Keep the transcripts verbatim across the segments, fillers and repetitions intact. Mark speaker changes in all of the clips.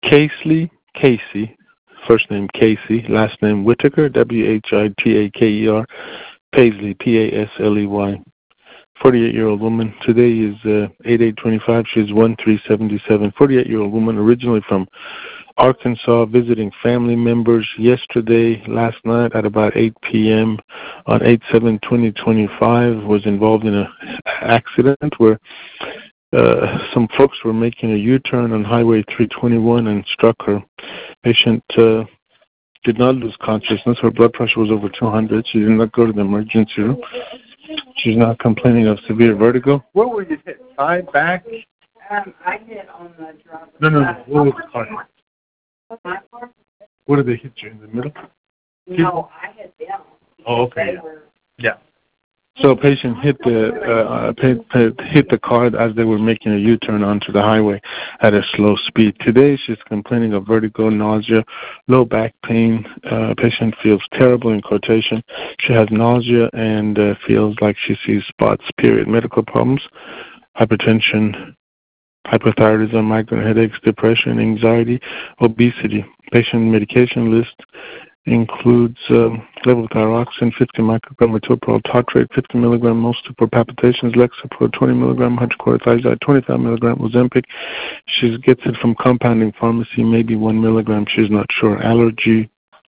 Speaker 1: Casey, Casey, first name Casey, last name Whitaker, W H I T A K E R, Paisley, P A S L E Y. forty-eight-year-old woman. Today is uh, eight eight twenty-five. She's one three seventy-seven. forty-eight-year-old woman, originally from Arkansas, visiting family members yesterday, last night at about eight p.m. on eight seven twenty twenty-five, was involved in an accident where uh, some folks were making a U-turn on Highway three twenty-one and struck her. Patient uh, did not lose consciousness. Her blood pressure was over two hundred. She did not go to the emergency room. She's not complaining of severe vertigo. Where were you hit? Side, back?
Speaker 2: Um, I hit on the drop.
Speaker 1: No, no, no. What was the car?
Speaker 2: My car?
Speaker 1: What did they hit you, in the middle?
Speaker 2: No, I hit them.
Speaker 1: Oh, okay.
Speaker 2: Yeah. Were...
Speaker 1: yeah. So a patient hit the uh, hit the car as they were making a U-turn onto the highway at a slow speed. Today, she's complaining of vertigo, nausea, low back pain. Uh, patient feels terrible, in quotation. She has nausea and uh, feels like she sees spots, period. Medical problems, hypertension, hypothyroidism, migraine headaches, depression, anxiety, obesity. Patient medication list includes um, levothyroxine, fifty microgram metoprolol tartrate, fifty milligram Mostyn for palpitations, Lexapro, twenty milligram hydrochlorothiazide, twenty-five milligram Ozempic. She gets it from compounding pharmacy, maybe one milligram. She's not sure. Allergy,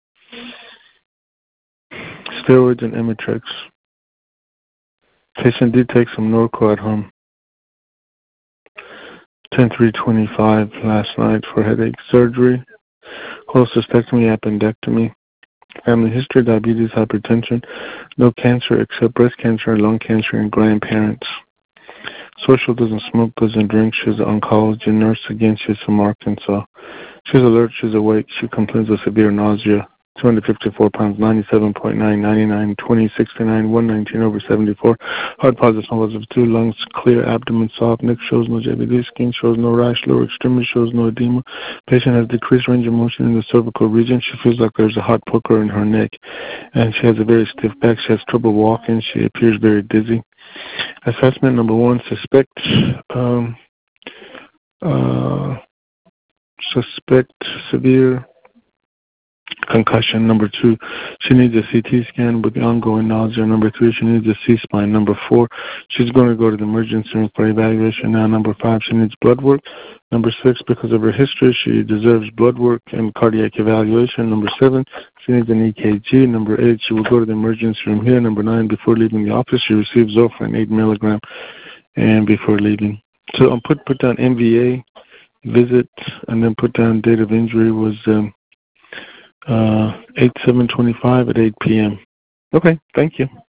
Speaker 1: steroids, and Emitrex. Patient did take some Norco at home. ten three twenty-five last night for headache. Surgery, cholecystectomy, appendectomy. Family history, diabetes, hypertension. No cancer except breast cancer, lung cancer, and grandparents. Social, doesn't smoke, doesn't drink. She's an oncology nurse. Again, she's from Arkansas. She's alert, she's awake. She complains of severe nausea. two hundred fifty-four pounds, ninety-seven point nine, ninety-nine, twenty, sixty-nine, one nineteen, over seventy-four. Heart positive, small positive two, lungs clear, abdomen soft, neck shows no J V D, skin shows no rash, lower extremity shows no edema. Patient has decreased range of motion in the cervical region. She feels like there's a hot poker in her neck, and she has a very stiff back. She has trouble walking. She appears very dizzy. Assessment number one, suspect um, uh, suspect severe concussion. Number two, she needs a C T scan with the ongoing nausea. Number three, she needs a C-spine. Number four, she's going to go to the emergency room for evaluation now. Number five, she needs blood work. Number six, because of her history, she deserves blood work and cardiac evaluation. Number seven, she needs an E K G. Number eight, she will go to the emergency room here. Number nine, before leaving the office, she receives Zofran eight milligram and before leaving. So I'll put, put down M V A, visit, and then put down date of injury was um, uh, eight seven twenty-five at eight p.m. Okay, thank you.